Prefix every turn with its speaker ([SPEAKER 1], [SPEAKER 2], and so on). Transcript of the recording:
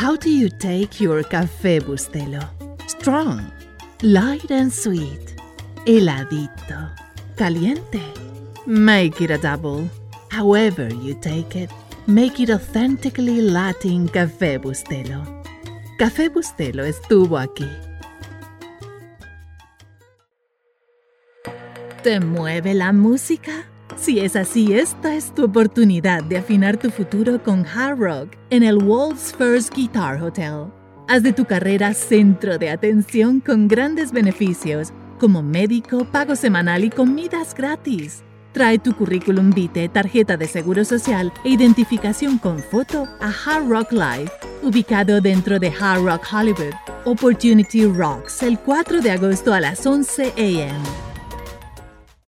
[SPEAKER 1] How do you take your Café Bustelo? Strong, light and sweet, heladito, caliente. Make it a double. However you take it, make it authentically Latin Café Bustelo. Café Bustelo estuvo aquí. ¿Te mueve la música? Si es así, esta es tu oportunidad de afinar tu futuro con hard rock en el World's First Guitar Hotel. Haz de tu carrera centro de atención con grandes beneficios como médico, pago semanal y comidas gratis. Trae tu currículum vitae, tarjeta de seguro social e identificación con foto a Hard Rock Live, ubicado dentro de Hard Rock Hollywood. Opportunity Rocks el 4 de agosto a las 11 a.m.